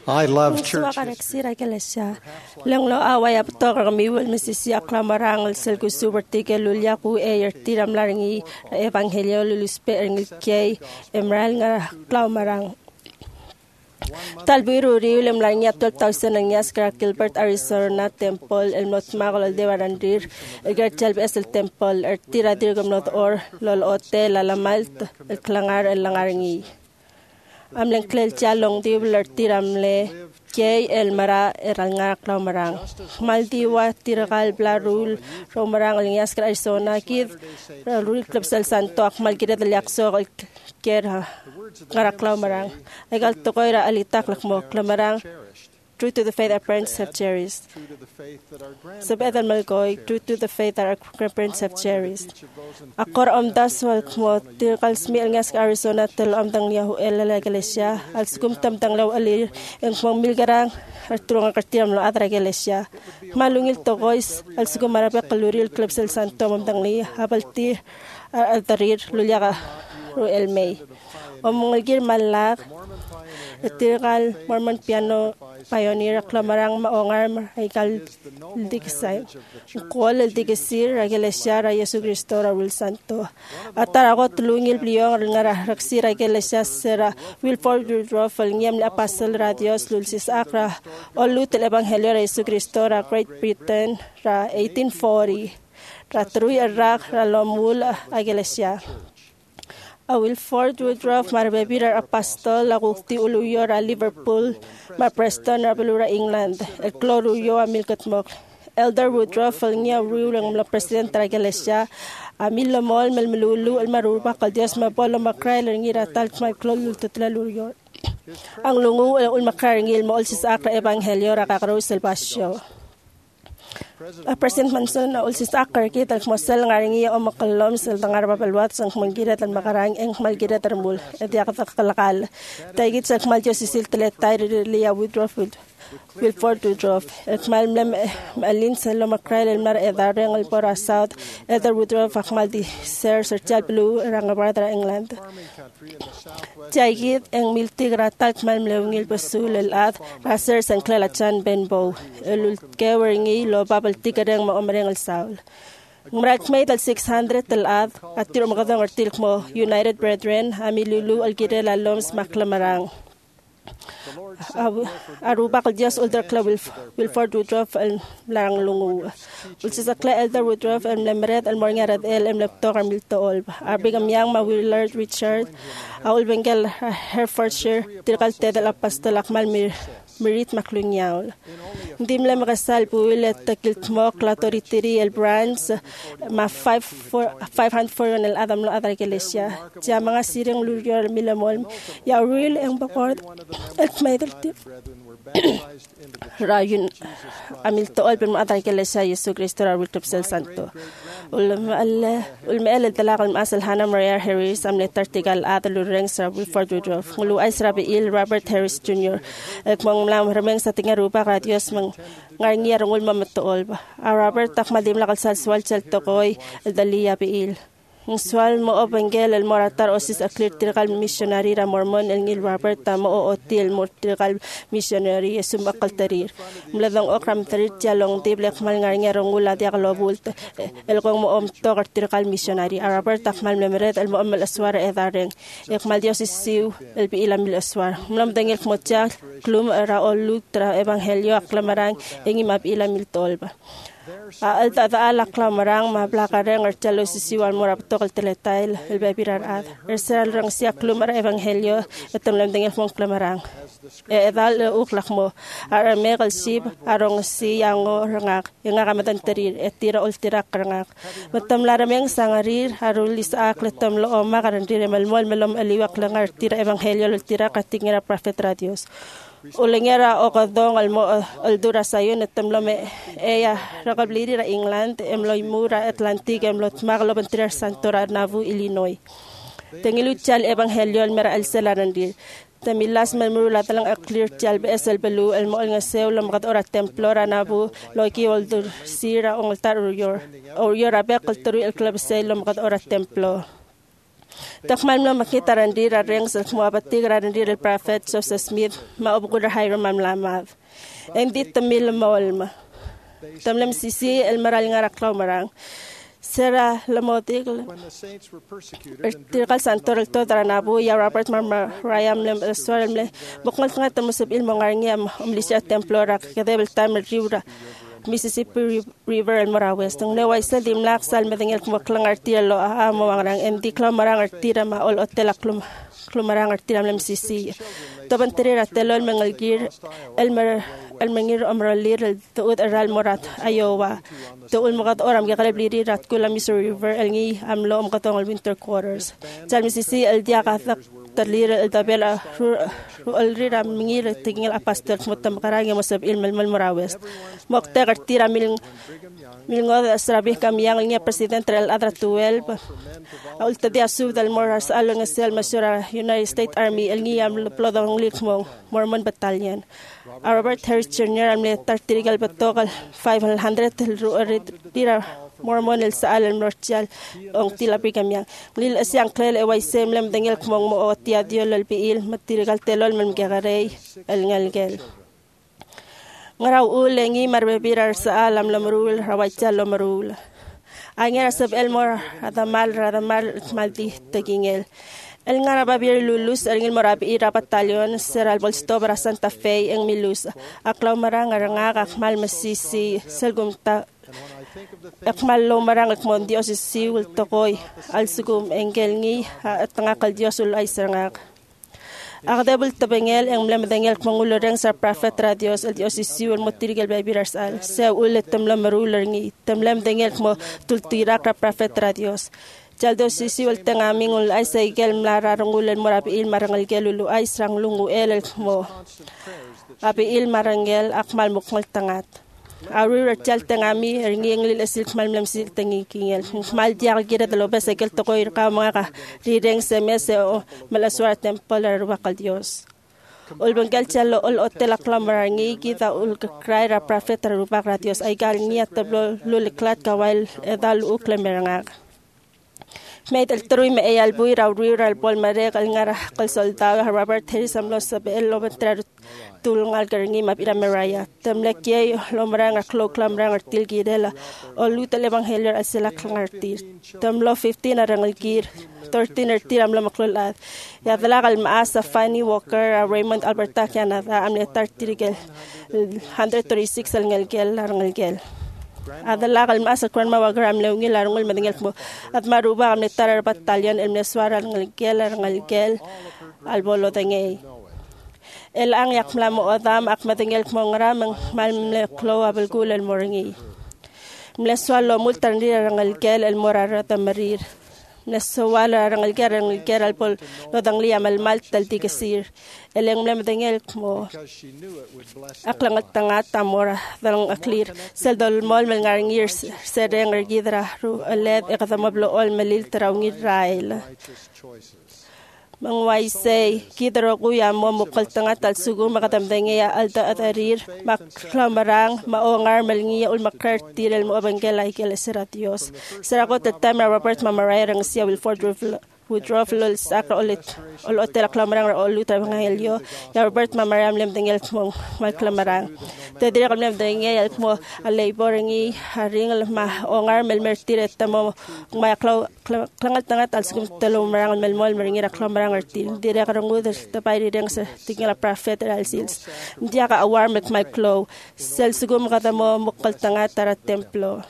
I love Suwa church ka history. nagsira kelesya. Lang lo away apto kamiwal misisi aklamarang sel ku suberti ke lulya ku tiram laringi evangelio luluspe engil kay emral nga klaumarang. Talbiru riulem laringi 12,000 ang yas kara Gilbert, Arizona temple el motmagol al devarandir el garchalb es el temple tira dirgam not or lol hotel alamalt el klangar el langaringi. Amleng klel chalong dibler tiramle kay el mara eranga klaumarang maldiwa tiragal blarul romarang lingas kra Arizona kid rul club sel santo akmal kida dalakso kera ngara klaumarang egal tokoira alitak lakmo klaumarang true to the faith our parents have cherished. Sabetan malgoy, true to the faith our grandparents have cherished. Akor das wal mo tirkal smil ngas Arizona tel dang yahu elala iglesia al skumtam dang law alir ang mga milgarang arturong kartiam lo atra iglesia. Malungil to guys al skumarape kaluril club sel santo dang li habalti al tarir lulyaga ro el may. Omongil malak tirkal Mormon piano pioneer klamarang maongar aikal diksay kol diksir iglesia ra Yesu Cristo ra wil santo atarago tulungil bliong ngara raksira iglesia sera Wilford Woodruff ngem la apostle ra Dios lulsis akra olut el evangelio ra Yesu Cristo ra Great Britain ra 1840 ra trui rak ra lomul iglesia Wilford Woodruff marbebirar apostol lagukti uluyo ra Liverpool ma Preston ra Belura England el cloruyo a Milkotmok Elder Woodruff niya rulang la president ra iglesia amil lomol melmelulu el maruba kal Dios mabolo makray ngira tal ma klolul tutlaluyo ang lungu ul makarngil mo sis akra evangelio ra kakaro salvasyo President Manson na ulsis akar kita mosel ngaringi o makalom sel tangar papalwat sang manggirat ang makarang eng malgirat armul edi akakalakal taigit sa maljo sisil teletay Lia Woodruff Wilford Woodruff malmlem alin sa lomakrail el mar edareng el pora south Elder Woodruff akmal di ser serchal blue rang barata England taigit eng miltigratal malmlewngil pasul el at raser sang klalachan benbow el keweringi lo babal tikareng maomreng el saul Ngrak may tal 600 talad at tiro makadang artilk mo United Brethren amilulu algirela loms maklamarang Aruba kal Dios Elder Club Wilford Woodruff el larang lungu ulsis akla Elder Woodruff el lemret el morngarad el leptor milto olb arbigam yang ma Willard Richard aul bengel Herefordshire tirkal tedel apostol akmal Merit maklunyaul dimle makasal puil at takiltmok latoritiri el brands ma 504 el adam lo adar iglesia ja mga sireng luryor milamol ya real ang bakord at may daltip rayun amil to al ben adar iglesia Yesu Cristo ra wiltop sel santo ulma el talakal masal Hannah Maria Harris am le tartigal adal reng sa Wilford Woodruff ngulu ay Rabiil Robert Harris Jr. Mlang rameng sa tingarupa ka Dios mang ngarngi arungul mamatuol ba Robert takmadim lakal salswal sel tokoy el dalia biil ng swal mo opengel el moratar osis a clear tirkal missionary ra Mormon el ngil Robert mo otil mo tirkal missionary sumakal tarir mladang okram tarir jalong diblek mal ngarngi arungul adi akalobult el kong mo omto tirkal missionary Robert takmal memeret el mo omal aswar edareng ekmal Dios isiw el biilam mil aswar mlam dengel kmotya klum ra olut tra evangelio aklamarang engi mabila mil tolba Al-Ta'ala klamarang mablakaring archalo sisiwan morapto kal teletail el bebirar ad ersal rang siya klumar evangelio etam lamdengel mong klamarang edal uklak mo arame kal sib arong si yango rangak yang akamatan terir etira ultirak rangak matam larameng sangarir arulis akletam lo oma karandir melmol melom aliwak langar tira evangelio ultira katingira prophet radios Ulengera o kadong aldura sayon at temlome eya rakabliri ra England emloy mura Atlantic emlot maglo bantira Santora Nauvoo Illinois tengiluchal evangelio mera al selarandir tamilas malmurula talang clear chal besel belu el mo nga sew lam kat ora templo ra Nauvoo loki oldur sira ong altar or your abek kulturu el club sel lam kat ora templo Takmal mo makita randira reng sa kumabati randira el prophet Joseph Smith maubugura hayro mamlamad. Hindi tamil maolma. Tamlam sisi el maral nga raklaw marang. Sera lamotik Tirkal santor el to daranabu ya Robert Rayam lem swarem le bukmal nga tamusab il mongarngiam umlisya templo rak kadebel tamer riura Mississippi River el Morawes tung leway sa dimlak sal medengel kumaklang artira lo mo wangrang endi klamarang artira ma ol hotel klumarang artira lem sisi taban terira telol mengalgir el mengir amralir el tuud aral morat Iowa tuul makat oram gakalib liri rat kula Missouri River el ngi amlo makatong el winter quarters sal Mississippi el diakatak talir el tabela al rira mingir tingil apastor mutam karang mosab ilmal Morawes mokta artira milngod asrabi kamyang niya presidente el adra 12 ulta dia sub del moras along sel masura United States Army el ngiyam plodong likmong Mormon Battalion Robert Harris Jr. am letar tirigal batokal 500 rira Mormon el sa al nortial ong tilapi kamyang lil asyang klel eway semlem dengel kmong mo otia diol el piil matirigal telol mem gagarey el ngalgel ngaraw ulengi marbebirar sa alam lamrul rawaicha lamrul angera sab elmor radamal maldi tegingel el ngara babir lulus el ngil morabi ira batalyon seral bolsto para Santa Fe en Milus aklaw marang aranga akmal masisi selgumta akmal lo marang akmon Dios siwul tokoy al sugum engel ngi at ngakal Dios ul ay sarangak Akdebul tabengel ang mlamdengel kmanguloreng sa prophet radios el Dios siwul motirigel babiras al sa ulit tamlam maruler ngi tamlam dengel kmo tultirak ra prophet radios Jaldo siwul tengaming ul ay sa igel mlararong ulen morabi il marangal gelulu ay srang lungu el kmo abi il marangel akmal mukmal tangat Aru rachal tengami ringing lil asil malmlam sil tengi kingel mal diak gira de lobes ekel tokoy ka mga ka rireng semese o malaswar temple arwakal Dios ul banggal chalo ul hotel aklamar ngi kita ul kray ra prophet arubak ra Dios ay gal niya tablo luliklat kawail edal uklemeranga Made el truy me eyal buy raw rural pol mare kal ngara kal soldado Robert Harris amlo sabe el lobentrar tulungal karingi mapira meraya temlek ye lomrang aklo klamrang artil girela o lutel evangelio asela klangartir temlo 15 arangal gir 13 artir amlo maklolad ya dalagal maasa Fanny Walker Raymond Alberta Canada amle tartirigel 136 alngalgel arangalgel Adalagal maasa kwan mawagram leungil arungul madingel mo at maruba am netarar batalyon el neswara ngalgel albolo tengay el ang yakmla mo odam ak madingel mo ngaramang malmle klo abelgul el moringi mleswalo multanri ngalgel el morara tamarir neswala ngalgel albol lodang liam al maltal tigasir el ang madingel mo aklang tangat tamora dalang aklir seldol mol mel ngarngir sereng ergidra ru aled ekadamablo ol melil tarawngir rail mangwaisay kidro kuya mo mukal tangat al sugo makatamdengya alda at arir maklamarang maongar malngiya ul makartirel mo abangela ikele sera Dios serakot at time Robert mamarayang siya Wilford Woodruff lol sakra ulit ol hotel klamarang ol lutar mga helyo ya Robert mamaram lem dengel mo malklamarang tedira kam lem dengel mo labor ngi haring ma ongar mel mertir tamo ma klangal tangat al sum telo marang mel mol meringira klamarang artil dire karangud tapay rideng sa tingala prophet al sils dia ka awar met my clo sel sugum kata mo mukal tangat tara templo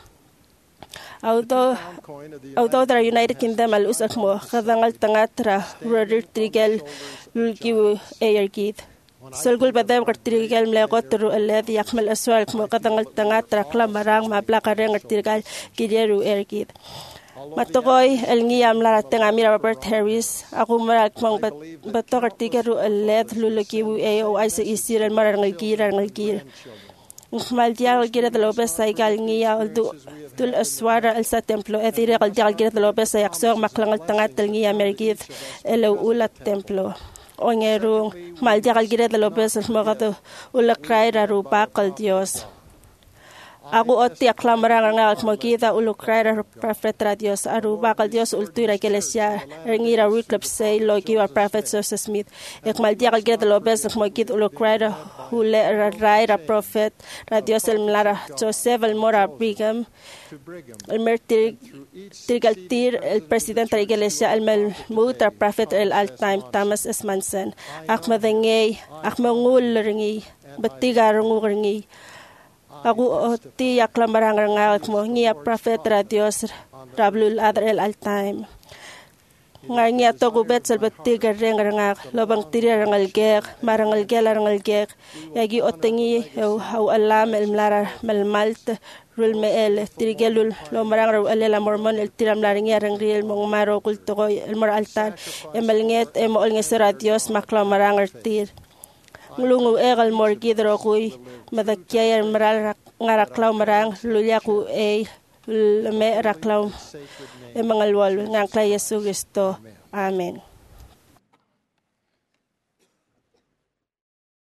Auto tra United Kingdom al usak mo kadangal tangatra brother trigel lulkiw airkit Solgul badam kartirgal mlekot ru alladhi yakmal aswal mo kadangal tangatra klamarang maplakareng kartirgal kideru airkit Matukoy el ngiyam larateng amira Robert Harris ako marak mong bato kartigaru alladh lulkiw ay sa isiran marangal gir Maldial gira de Lopez ay galngiya tul aswara al sa templo etire galdial gira de Lopez ay aksor maklangal tangat ngiya mergid elo ulat templo ongerung maldial gira de Lopez al magato ulakray rarupa kal Dios Aku oti aklamarang ngak magita ulukra prophet radios aru bakal Dios ultura iglesia ngira reclip say logi wa prophet Joseph Smith ek maldia kal geta lobes magit ulukra hule raira prophet radios el mlara Joseph el mora Brigham el mertir tirgaltir el presidente de la iglesia el melmuta prophet el all-time Thomas S. Manson akmadengay akmangul ringi batigar ringi aku oti aklamarang ngak mo ngia prophet radios rablul adar el all-time ngarnya to gubet selbati gareng ngak lobang tiri rangal gek marangal gelar gek yagi otengi au alam el mlara mel malt rul me el tirigelul lo marang ru el la mormon el tiram laring yarang riel mong maro kulto el mor altar emel nget emol ngesera Dios maklamarang artir ngulungu egal morgidro kuy madakya maral ngaraklaw marang lulyaku me raklaw mangalwal ngangkla Yesu Kristo. Amen.